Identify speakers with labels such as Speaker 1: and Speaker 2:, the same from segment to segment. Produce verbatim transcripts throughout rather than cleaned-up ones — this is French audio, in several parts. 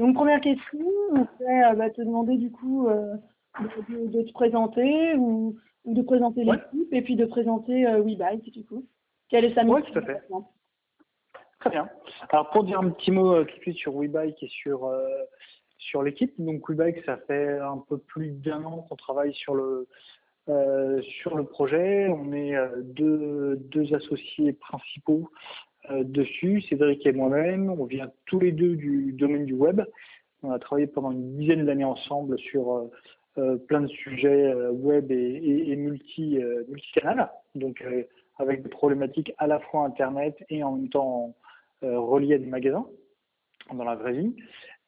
Speaker 1: Donc, première question, on va euh, bah, te demander du coup euh, de, de- de te présenter ou, ou de présenter
Speaker 2: Ouais,
Speaker 1: l'équipe et puis de présenter euh, WeBike du coup. Quelle est sa
Speaker 2: ouais,
Speaker 1: mission
Speaker 2: tout à fait.
Speaker 1: maintenant?
Speaker 2: Très bien. Alors pour dire un petit mot euh, tout de suite sur WeBike et sur euh, sur l'équipe, donc WeBike, ça fait un peu plus d'un an qu'on travaille sur le euh, sur le projet. On est euh, deux deux associés principaux euh, dessus, Cédric et moi-même. On vient tous les deux du domaine du web. On a travaillé pendant une dizaine d'années ensemble sur euh, euh, plein de sujets euh, web et, et, et multi euh, multicanal, donc euh, avec des problématiques à la fois internet et en même temps euh, reliées à des magasins dans la vraie vie.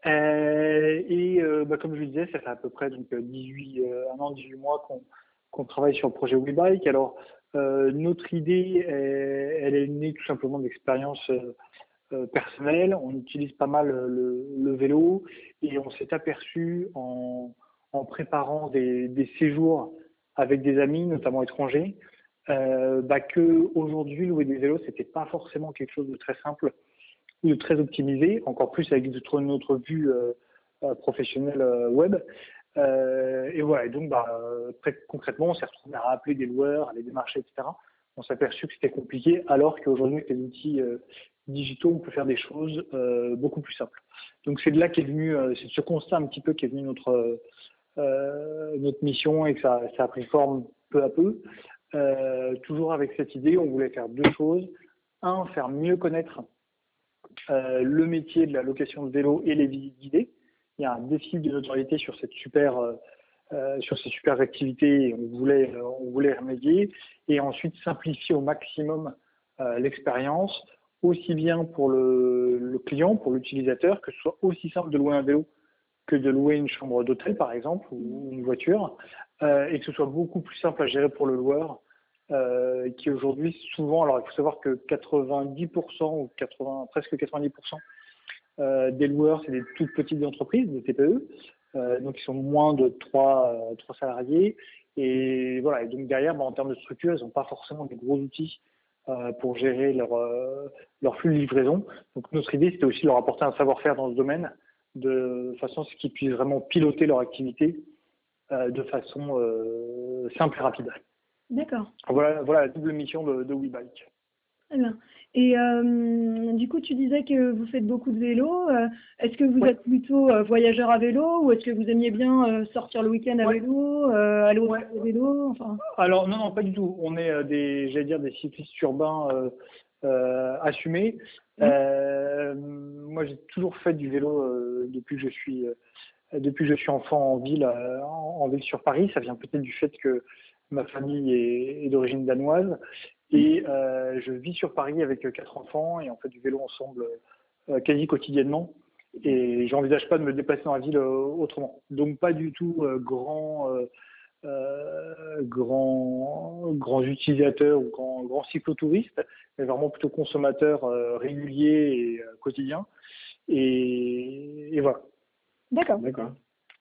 Speaker 2: Euh, et euh, bah, comme je le disais, ça fait à peu près donc dix-huit, euh, un an, dix-huit mois qu'on qu'on travaille sur le projet WeBike. Alors euh, notre idée, elle, elle est née tout simplement d'expériences euh, euh, personnelles. On utilise pas mal le, le vélo et on s'est aperçu en, en préparant des, des séjours avec des amis, notamment étrangers, euh, bah, que aujourd'hui louer des vélos, c'était pas forcément quelque chose de très simple ou de très optimisé, encore plus avec notre, notre vue euh, euh, professionnelle euh, web. Euh, et voilà, et donc bah, euh, très concrètement, on s'est retrouvé à appeler des loueurs, à les démarcher, et cetera. On s'est aperçu que c'était compliqué, alors qu'aujourd'hui, avec les outils euh, digitaux, on peut faire des choses euh, beaucoup plus simples. Donc c'est de là qu'est venu, euh, c'est de ce constat un petit peu qu'est venu notre euh, notre mission et que ça, ça a pris forme peu à peu. Euh, toujours avec cette idée, on voulait faire deux choses. Un, faire mieux connaître euh, le métier de la location de vélo et les visites guidées. Il y a un déficit de notoriété sur cette super euh, euh, sur ces super activités et on voulait euh, on voulait remédier et ensuite simplifier au maximum euh, l'expérience aussi bien pour le, le client, pour l'utilisateur, que ce soit aussi simple de louer un vélo que de louer une chambre d'hôtel par exemple ou une voiture euh, et que ce soit beaucoup plus simple à gérer pour le loueur euh, qui aujourd'hui souvent, alors il faut savoir que quatre-vingt-dix pour cent ou quatre-vingts, presque quatre-vingt-dix pour cent euh, des loueurs, c'est des toutes petites entreprises, des T P E, euh, donc ils sont moins de trois, euh, trois salariés. Et voilà, et donc derrière, bah, en termes de structure, ils n'ont pas forcément des gros outils euh, pour gérer leur, euh, leur flux de livraison. Donc notre idée, c'était aussi de leur apporter un savoir-faire dans ce domaine, de façon à ce qu'ils puissent vraiment piloter leur activité euh, de façon euh, simple et rapide.
Speaker 1: D'accord.
Speaker 2: Voilà, voilà la double mission de, de WeBike.
Speaker 1: Très bien. Et euh, du coup, tu disais que vous faites beaucoup de vélo. Euh, est-ce que vous
Speaker 2: Ouais,
Speaker 1: êtes plutôt euh, voyageur à vélo ou est-ce que vous aimiez bien euh, sortir le week-end à
Speaker 2: ouais,
Speaker 1: vélo, euh, aller au
Speaker 2: ouais.
Speaker 1: travail à vélo, enfin.
Speaker 2: Alors non, non, pas du tout. On est euh, des, j'allais dire, des cyclistes urbains euh, euh, assumés.
Speaker 1: Hein.
Speaker 2: Euh, moi, j'ai toujours fait du vélo euh, depuis que je suis euh, depuis que je suis enfant en ville, euh, en, en ville sur Paris. Ça vient peut-être du fait que ma famille est, est d'origine danoise et euh, je vis sur Paris avec euh, quatre enfants et on fait du vélo ensemble euh, quasi quotidiennement. Et j'envisage pas de me déplacer dans la ville euh, autrement. Donc pas du tout euh, grand. Euh, euh, grands grands utilisateurs ou grands, grands cyclotouristes, mais vraiment plutôt consommateurs euh, réguliers et euh, quotidiens. Et, et voilà.
Speaker 1: D'accord.
Speaker 3: D'accord.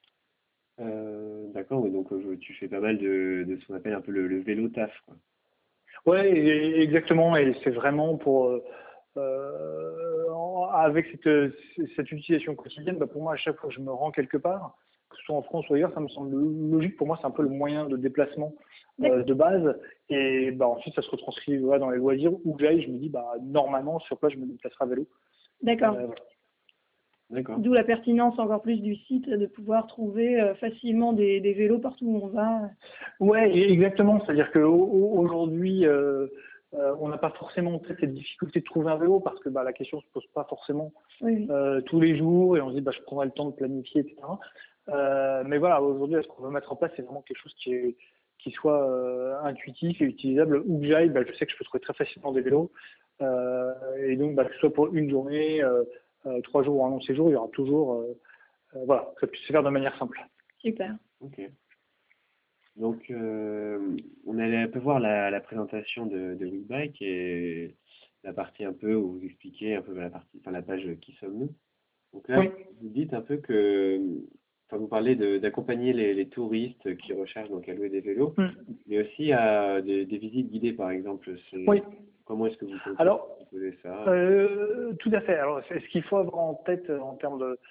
Speaker 3: Euh, d'accord, oui, donc euh, tu fais pas mal de, de ce qu'on appelle un peu le, le vélo taf, quoi.
Speaker 2: Ouais, et- exactement. Et c'est vraiment pour euh, euh, en- avec cette, cette utilisation quotidienne, bah, pour moi, à chaque fois que je me rends quelque part, que ce soit en France ou ailleurs, ça me semble logique. Pour moi, c'est un peu le moyen de déplacement
Speaker 1: D'accord.
Speaker 2: euh, de base. Et bah, ensuite, ça se retranscrit voilà, dans les loisirs. Où que j'aille, je me dis, bah, normalement, sur place, je me déplacerai à vélo.
Speaker 1: D'accord.
Speaker 2: Euh, voilà.
Speaker 3: D'accord.
Speaker 1: D'où la pertinence encore plus du site de pouvoir trouver euh, facilement des, des vélos partout où on va.
Speaker 2: Ouais, et- exactement. C'est-à-dire qu'aujourd'hui, euh, euh, on n'a pas forcément peut-être cette difficulté de trouver un vélo parce que bah, la question se pose pas forcément
Speaker 1: Oui, oui.
Speaker 2: euh, tous les jours et on se dit bah, je prendrai le temps de planifier, et cetera. Euh, mais voilà, aujourd'hui, ce qu'on veut mettre en place, c'est vraiment quelque chose qui, est, qui soit euh, intuitif et utilisable. Où que j'aille, bah, je sais que je peux trouver très facilement des vélos. Euh, et donc, bah, que ce soit pour une journée, euh, euh, trois jours ou un long séjour, il y aura toujours, euh, euh, voilà, que ça puisse se faire de manière simple.
Speaker 1: Super.
Speaker 3: Ok. Donc, euh, on allait un peu voir la, la présentation de, de WeBike et la partie un peu où vous expliquez un peu la partie, enfin la page Qui sommes-nous. Donc là,
Speaker 2: Oui.
Speaker 3: vous dites un peu que, enfin vous parlez de- d'accompagner les, les touristes qui recherchent donc à louer des vélos,
Speaker 2: Mm.
Speaker 3: mais aussi à des, des visites guidées par exemple. C'est-
Speaker 2: Oui.
Speaker 3: Comment est-ce que vous comptez
Speaker 2: Alors,
Speaker 3: proposer ça?
Speaker 2: euh, tout à fait. Alors, c'est ce qu'il faut avoir en tête euh, en termes de,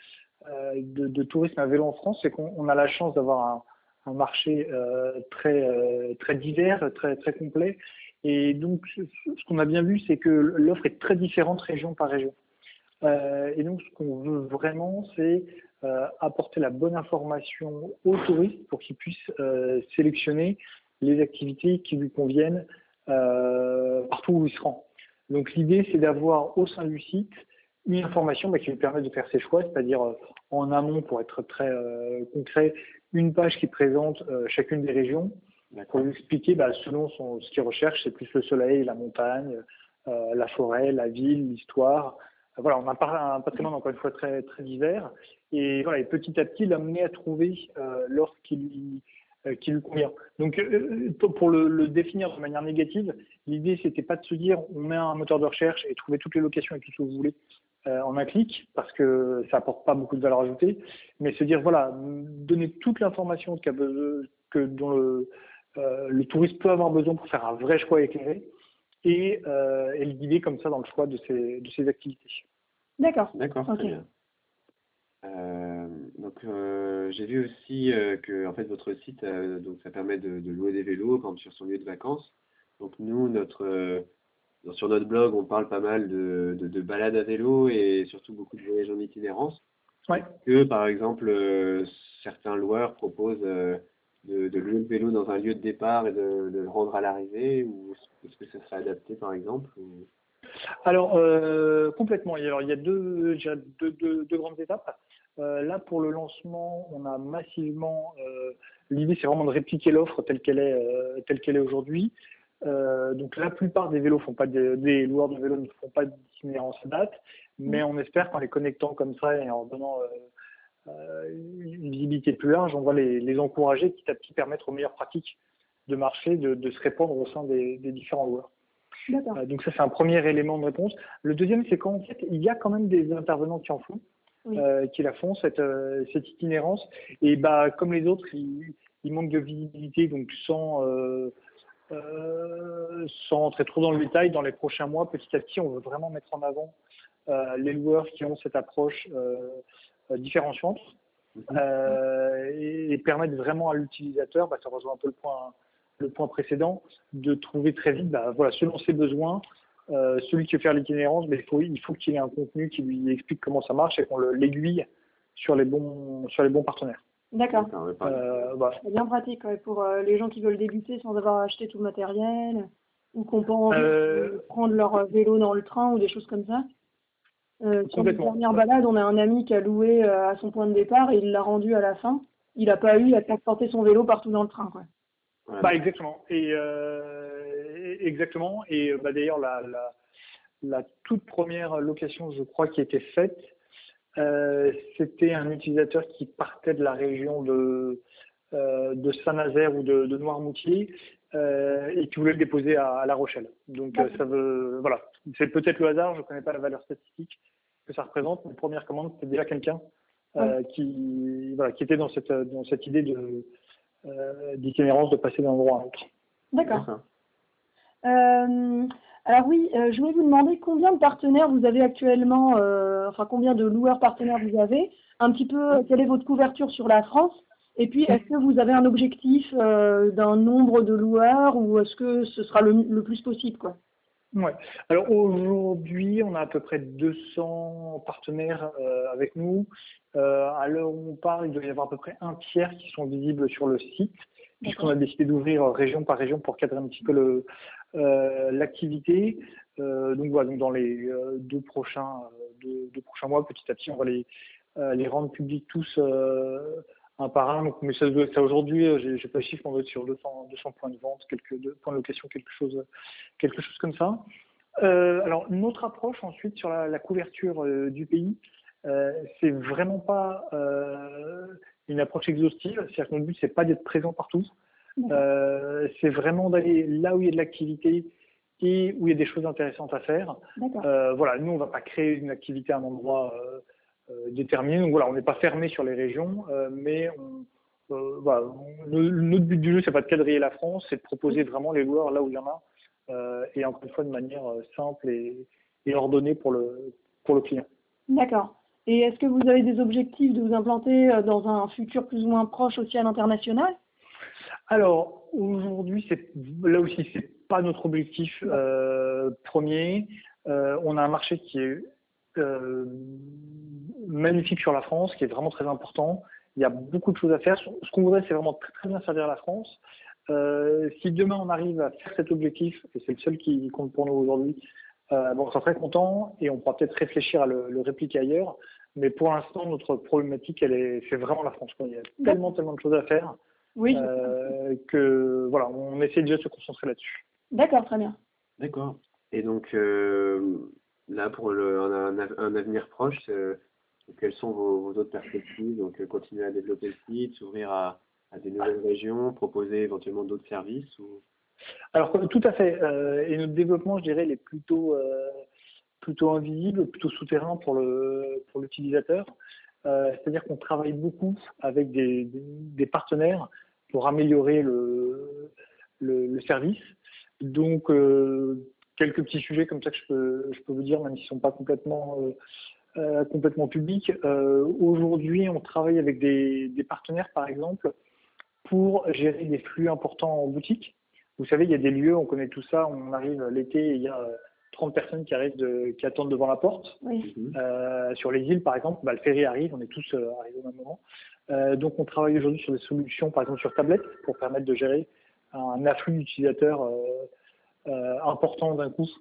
Speaker 2: euh, de, de tourisme à vélo en France, c'est qu'on on a la chance d'avoir un, un marché euh, très, euh, très divers, très, très complet. Et donc, ce, ce qu'on a bien vu, c'est que l'offre est très différente région par région. Euh, et donc, ce qu'on veut vraiment, c'est euh, apporter la bonne information aux touristes pour qu'ils puissent euh, sélectionner les activités qui lui conviennent euh, partout où il se rend. Donc, l'idée, c'est d'avoir au sein du site une information bah, qui lui permet de faire ses choix, c'est-à-dire euh, en amont, pour être très euh, concret, une page qui présente euh, chacune des régions pour lui expliquer, bah, selon son, ce qu'il recherche, c'est plus le soleil, la montagne, euh, la forêt, la ville, l'histoire. Voilà, on a un patrimoine encore une fois très très divers et voilà, et petit à petit l'amener à trouver euh, l'offre qui lui euh, qui lui convient. Donc euh, pour le, le définir de manière négative, l'idée c'était pas de se dire on met un moteur de recherche et trouver toutes les locations et tout ce que vous voulez euh, en un clic parce que ça apporte pas beaucoup de valeur ajoutée, mais se dire voilà, donner toute l'information que, que dont le euh, le touriste peut avoir besoin pour faire un vrai choix éclairé. Et, euh, et le guider comme ça dans le choix de ses, de ses activités.
Speaker 1: D'accord.
Speaker 3: D'accord,
Speaker 1: Ok.
Speaker 3: très bien. Euh, donc euh, j'ai vu aussi euh, que en fait votre site euh, donc ça permet de, de louer des vélos par exemple sur son lieu de vacances. Donc nous notre euh, sur notre blog on parle pas mal de, de, de balades à vélo et surtout beaucoup de voyages en itinérance.
Speaker 2: Ouais.
Speaker 3: Que par exemple euh, certains loueurs proposent euh, de, de louer le vélo dans un lieu de départ et de, de le rendre à l'arrivée, ou est-ce que ça serait adapté par exemple ou...
Speaker 2: Alors euh, complètement. Alors il y a deux, deux, deux, deux grandes étapes. Euh, là pour le lancement, on a massivement. Euh, L'idée c'est vraiment de répliquer l'offre telle qu'elle est, euh, telle qu'elle est aujourd'hui. Euh, donc la plupart des vélos font pas de, des loueurs de vélos ne font pas d'itinérance à date, mais on espère qu'en les connectant comme ça et en donnant euh, euh, une visibilité plus large, on va les, les encourager petit à petit, permettre aux meilleures pratiques de marché de, de se répandre au sein des, des différents loueurs. Euh, donc ça c'est un premier élément de réponse. Le deuxième c'est qu'en fait il y a quand même des intervenants qui en font, oui. euh, qui la font cette, euh, cette itinérance et bah comme les autres ils, ils manquent de visibilité, donc sans euh, euh, sans entrer trop dans le détail, dans les prochains mois petit à petit on veut vraiment mettre en avant euh, les loueurs qui ont cette approche euh, différenciante euh, et, et permettre vraiment à l'utilisateur, bah, ça rejoint un peu le point le point précédent, de trouver très vite, bah, voilà, selon ses besoins, euh, celui qui veut faire l'itinérance, mais il faut, il faut qu'il ait un contenu qui lui explique comment ça marche et qu'on l'aiguille sur les bons, sur les bons partenaires.
Speaker 1: D'accord.
Speaker 2: Euh, voilà.
Speaker 1: C'est bien pratique ouais, pour euh, les gens qui veulent débuter sans avoir acheté tout le matériel ou qui n'ont pas envie euh, de prendre leur vélo dans le train ou des choses comme ça. Euh, sur la dernière balade, on a un ami qui a loué euh, à son point de départ et il l'a rendu à la fin. Il n'a pas eu à transporter son vélo partout dans le train, quoi.
Speaker 2: Bah exactement. Et euh, exactement. Et bah, d'ailleurs la, la, la toute première location, je crois, qui a été faite, euh, c'était un utilisateur qui partait de la région de euh, de Saint-Nazaire ou de, de Noirmoutier euh, et qui voulait le déposer à, à La Rochelle. Donc euh, ça veut voilà. C'est peut-être le hasard. Je ne connais pas la valeur statistique que ça représente. Mais première commande, c'était déjà quelqu'un euh, ouais. qui voilà qui était dans cette dans cette idée de Euh, d'itinérance, de passer d'un endroit à un autre.
Speaker 1: D'accord. Euh, alors oui, euh, je voulais vous demander combien de partenaires vous avez actuellement, euh, enfin combien de loueurs partenaires vous avez, un petit peu quelle est votre couverture sur la France, et puis est-ce que vous avez un objectif euh, d'un nombre de loueurs ou est-ce que ce sera le, le plus possible quoi?
Speaker 2: Ouais. Alors aujourd'hui, on a à peu près deux cents partenaires euh, avec nous. Euh, à l'heure où on parle, il doit y avoir à peu près un tiers qui sont visibles sur le site, puisqu'on a décidé d'ouvrir région par région pour cadrer un petit peu le, euh, l'activité. Euh, donc voilà, donc dans les euh, deux prochains, deux, deux prochains mois, petit à petit, on va les, euh, les rendre publics tous euh, un par un. Donc, mais ça, ça aujourd'hui, j'ai, j'ai pas le chiffre, on doit être sur deux cents, deux cents points de vente, quelques deux, points de location, quelque chose, quelque chose comme ça. Euh, alors notre approche ensuite sur la, la couverture euh, du pays, euh, c'est vraiment pas euh, une approche exhaustive. C'est-à-dire que notre but c'est pas d'être présent partout. Euh, c'est vraiment d'aller là où il y a de l'activité et où il y a des choses intéressantes à faire. Euh, voilà, nous on va pas créer une activité à un endroit euh, euh, déterminé. Donc voilà, on n'est pas fermé sur les régions, euh, mais on, euh, voilà, on, le, notre but du jeu c'est pas de quadriller la France, c'est de proposer vraiment les loueurs là où il y en a. Euh, et encore une fois de manière simple et, et ordonnée pour le, pour le client.
Speaker 1: D'accord. Et est-ce que vous avez des objectifs de vous implanter euh, dans un futur plus ou moins proche aussi à l'international?
Speaker 2: Alors, aujourd'hui, c'est là aussi, c'est pas notre objectif euh, premier. Euh, on a un marché qui est euh, magnifique sur la France, qui est vraiment très important. Il y a beaucoup de choses à faire. Ce qu'on voudrait, c'est vraiment très, très bien servir la France. Euh, si demain on arrive à faire cet objectif, et c'est le seul qui compte pour nous aujourd'hui, euh, bon, on sera très content et on pourra peut-être réfléchir à le, le répliquer ailleurs. Mais pour l'instant, notre problématique, elle est, c'est vraiment la France. Il y a tellement, tellement de choses à faire.
Speaker 1: Oui.
Speaker 2: Euh, que voilà, on essaie déjà de se concentrer là-dessus.
Speaker 1: D'accord, très bien.
Speaker 3: D'accord. Et donc, euh, là, pour le, un, un- un avenir proche, euh, quelles sont vos, vos autres perspectives? Donc, euh, continuer à développer le site, s'ouvrir à, à des nouvelles régions, proposer éventuellement d'autres services ou...
Speaker 2: Alors, tout à fait. Euh, et notre développement, je dirais, il est plutôt, euh, plutôt invisible, plutôt souterrain pour le, pour l'utilisateur. Euh, c'est-à-dire qu'on travaille beaucoup avec des, des, des partenaires pour améliorer le, le, le service. Donc, euh, quelques petits sujets comme ça que je peux, je peux vous dire, même s'ils ne sont pas complètement, euh, euh, complètement publics. Euh, aujourd'hui, on travaille avec des, des partenaires, par exemple, pour gérer des flux importants en boutique. Vous savez, il y a des lieux, on connaît tout ça, on arrive l'été et il y a trente personnes qui arrivent de, qui attendent devant la porte.
Speaker 1: Oui.
Speaker 2: Euh, sur les îles, par exemple, bah, le ferry arrive, on est tous euh, arrivés au même moment. Euh, donc, on travaille aujourd'hui sur des solutions, par exemple sur tablette, pour permettre de gérer un afflux d'utilisateurs euh, euh, important d'un coup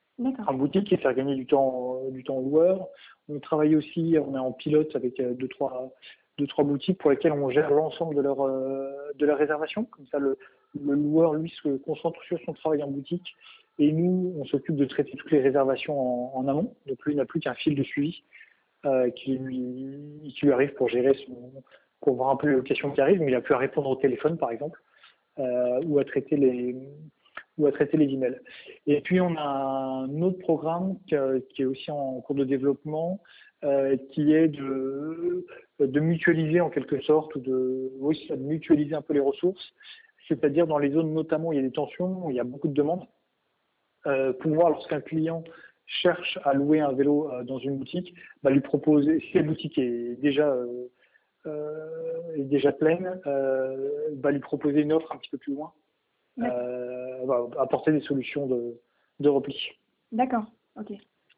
Speaker 2: en boutique et faire gagner du temps, euh, du temps aux loueurs. On travaille aussi, on est en pilote avec euh, deux, trois, deux, trois boutiques pour lesquelles on gère l'ensemble de leur, euh, de leur réservation. Comme ça, le, le loueur, lui, se concentre sur son travail en boutique et nous, on s'occupe de traiter toutes les réservations en, en amont. Donc, lui, il n'a plus qu'un fil de suivi euh, qui, lui, qui lui arrive pour gérer son, pour voir un peu les locations qui arrivent, mais il n'a plus à répondre au téléphone, par exemple, euh, ou à traiter les ou à traiter les emails. Et puis on a un autre programme qui, qui est aussi en cours de développement, euh, qui est de, de mutualiser en quelque sorte, ou de, oui, de mutualiser un peu les ressources, c'est-à-dire dans les zones notamment où il y a des tensions, où il y a beaucoup de demandes, euh, pouvoir lorsqu'un client cherche à louer un vélo euh, dans une boutique, bah, lui proposer, si la boutique est déjà euh, euh, est déjà pleine, euh, va lui proposer une offre un petit peu plus loin. Euh, va apporter des solutions de, de repli.
Speaker 1: D'accord, ok.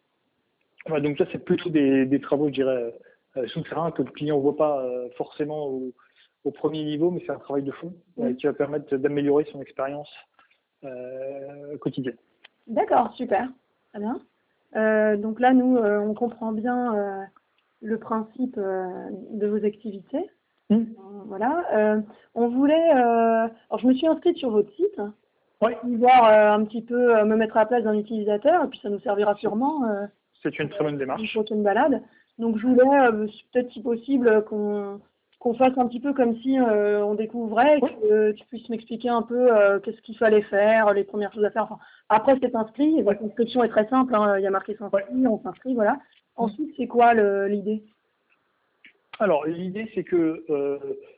Speaker 2: Ouais, donc ça, c'est plutôt des, des travaux, je dirais, euh, souterrains que le client ne voit pas euh, forcément au, au premier niveau, mais c'est un travail de fond euh,
Speaker 1: Oui.
Speaker 2: qui va permettre d'améliorer son expérience euh, quotidienne.
Speaker 1: D'accord, super, très bien. Euh, donc là, nous, euh, on comprend bien euh, le principe euh, de vos activités.
Speaker 2: Mmh.
Speaker 1: Euh, voilà. Euh, on voulait. Euh, alors, je me suis inscrite sur votre site.
Speaker 2: Oui.
Speaker 1: Pouvoir euh, un petit peu euh, me mettre à la place d'un utilisateur, et puis ça nous servira sûrement. Euh,
Speaker 2: C'est une très bonne
Speaker 1: une
Speaker 2: démarche.
Speaker 1: prochaine balade. Donc, je voulais euh, peut-être, si possible, qu'on qu'on fasse un petit peu comme si euh, on découvrait, et
Speaker 2: Oui.
Speaker 1: que tu puisses m'expliquer un peu euh, qu'est-ce qu'il fallait faire, les premières choses à faire. Enfin, après, c'est inscrit.
Speaker 2: Ouais.
Speaker 1: L'inscription est très simple. Hein, il y a marqué s'inscrire,
Speaker 2: Ouais.
Speaker 1: on s'inscrit, voilà. Ensuite, c'est quoi le- l'idée?
Speaker 2: Alors, l'idée, c'est que euh,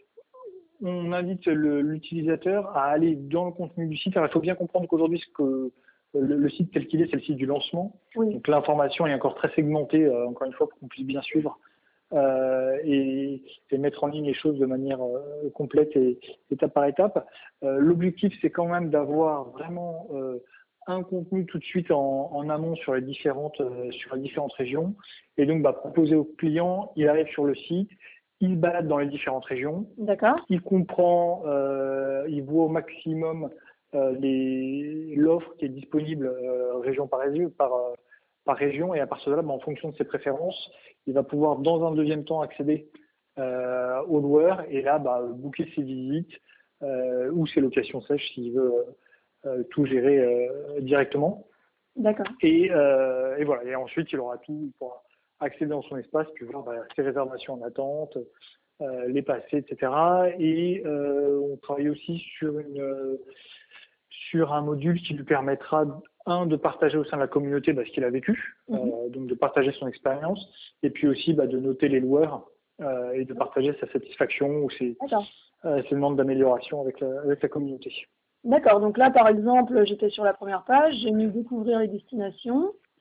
Speaker 2: on invite le- l'utilisateur à aller dans le contenu du site. Alors, il faut bien comprendre qu'aujourd'hui, ce que le, le site tel qu'il est, c'est le site du lancement.
Speaker 1: Oui.
Speaker 2: Donc, l'information est encore très segmentée, euh, encore une fois, pour qu'on puisse bien suivre euh, et, et mettre en ligne les choses de manière euh, complète et étape par étape. Euh, L'objectif, c'est quand même d'avoir vraiment euh, un contenu tout de suite en, en amont sur les différentes euh, sur les différentes régions, et donc bah, proposer au client, il arrive sur le site, il se balade dans les différentes régions,
Speaker 1: D'accord.
Speaker 2: il comprend, euh, il voit au maximum euh, les- l'offre qui est disponible euh, région par région, par, euh, par région, et à partir de là, bah, en fonction de ses préférences, il va pouvoir dans un deuxième temps accéder euh, au loueur et là bah, booker ses visites euh, ou ses locations sèches s'il veut euh, tout gérer euh, directement.
Speaker 1: D'accord.
Speaker 2: Et, euh, et voilà. Et ensuite, il aura tout, il pourra accéder dans son espace, puis voir bah, ses réservations en attente, euh, les passer, et cetera. Et euh, on travaille aussi sur une euh, sur un module qui lui permettra, un, de partager au sein de la communauté bah, ce qu'il a vécu,
Speaker 1: Mhm.
Speaker 2: euh, donc de partager son expérience, et puis aussi bah, de noter les loueurs euh, et de partager sa satisfaction ou ses,
Speaker 1: D'accord.
Speaker 2: euh, ses demandes d'amélioration avec la, avec la communauté.
Speaker 1: D'accord. Donc là, par exemple, j'étais sur la première page, j'ai mis découvrir les destinations.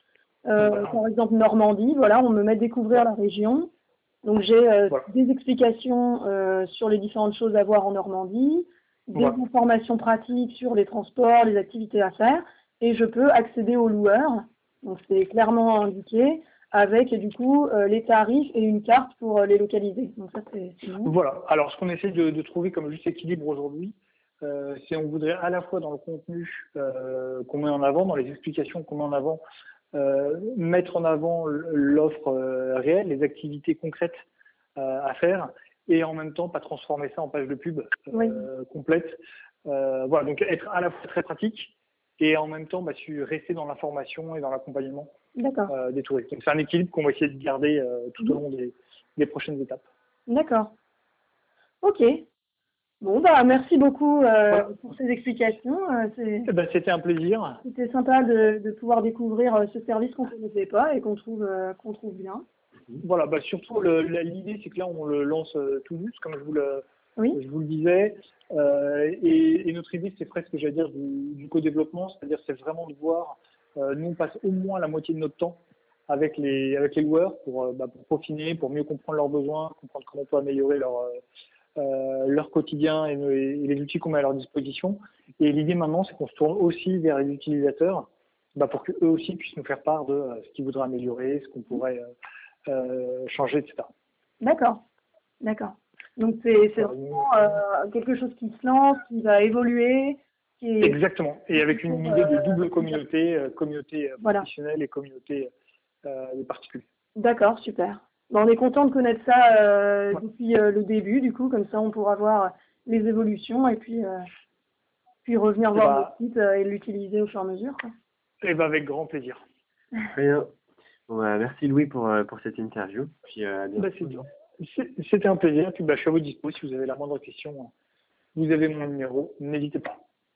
Speaker 1: Euh,
Speaker 2: Voilà.
Speaker 1: Par exemple, Normandie, voilà, on me met découvrir la région. Donc, j'ai euh,
Speaker 2: Voilà.
Speaker 1: des explications euh, sur les différentes choses à voir en Normandie, des
Speaker 2: Voilà.
Speaker 1: informations pratiques sur les transports, les activités à faire, et je peux accéder aux loueurs. Donc, c'est clairement indiqué, avec du coup euh, les tarifs et une carte pour euh, les localiser. Donc, ça, c'est c'est bon.
Speaker 2: Voilà. Alors, ce qu'on essaie de, de trouver comme juste équilibre aujourd'hui, euh, c'est on voudrait à la fois dans le contenu euh, qu'on met en avant, dans les explications qu'on met en avant, euh, mettre en avant l'offre euh, réelle, les activités concrètes euh, à faire, et en même temps pas transformer ça en page de pub euh,
Speaker 1: Oui.
Speaker 2: complète. Euh, voilà, donc être à la fois très pratique et en même temps bah, su- rester dans l'information et dans l'accompagnement
Speaker 1: D'accord.
Speaker 2: euh, des touristes. Donc c'est un équilibre qu'on va essayer de garder euh, tout au long des, des prochaines étapes.
Speaker 1: D'accord. Ok. Bon, bah, merci beaucoup euh,
Speaker 2: Voilà.
Speaker 1: pour ces explications. Euh, c'est-
Speaker 2: Eh ben, c'était un plaisir.
Speaker 1: C'était sympa de, de pouvoir découvrir euh, ce service qu'on ne connaissait pas et qu'on trouve, euh, qu'on trouve bien.
Speaker 2: Voilà, bah, surtout le- la- l'idée c'est que là on le lance euh, tout juste, comme je vous le,
Speaker 1: Oui,
Speaker 2: je vous le disais, euh, et, et notre idée c'est presque, j'allais dire, du, du co-développement, c'est-à-dire c'est vraiment de voir, euh, nous on passe au moins la moitié de notre temps avec les avec les loueurs pour, euh, bah, pour peaufiner, pour mieux comprendre leurs besoins, comprendre comment on peut améliorer leur euh, euh, leur quotidien et, et les outils qu'on met à leur disposition. Et l'idée maintenant c'est qu'on se tourne aussi vers les utilisateurs, bah, pour qu'eux aussi puissent nous faire part de euh, ce qu'ils voudraient améliorer, ce qu'on pourrait euh, euh, changer, et cetera.
Speaker 1: d'accord, d'accord. Donc c'est c'est
Speaker 2: Voilà.
Speaker 1: vraiment euh, quelque chose qui se lance, qui va évoluer, qui est
Speaker 2: Exactement. Et avec une idée de double communauté, euh, communauté euh,
Speaker 1: voilà.
Speaker 2: professionnelle et communauté euh, de particuliers.
Speaker 1: D'accord, super. Bon, on est content de connaître ça euh,
Speaker 2: Ouais.
Speaker 1: depuis euh, le début, du coup, comme ça on pourra voir les évolutions et puis euh, puis revenir
Speaker 2: Et
Speaker 1: voir
Speaker 2: bah,
Speaker 1: le site euh, et l'utiliser au fur et à mesure, quoi.
Speaker 2: et bah avec grand plaisir.
Speaker 3: Très bien. Bon, bah, merci Louis pour, euh, pour cette interview. Puis euh, à
Speaker 2: Bah,
Speaker 3: bientôt.
Speaker 2: c'est- c'est- C'était un plaisir. Puis bah, je suis à votre dispo si vous avez la moindre question. Vous avez mon numéro, n'hésitez pas.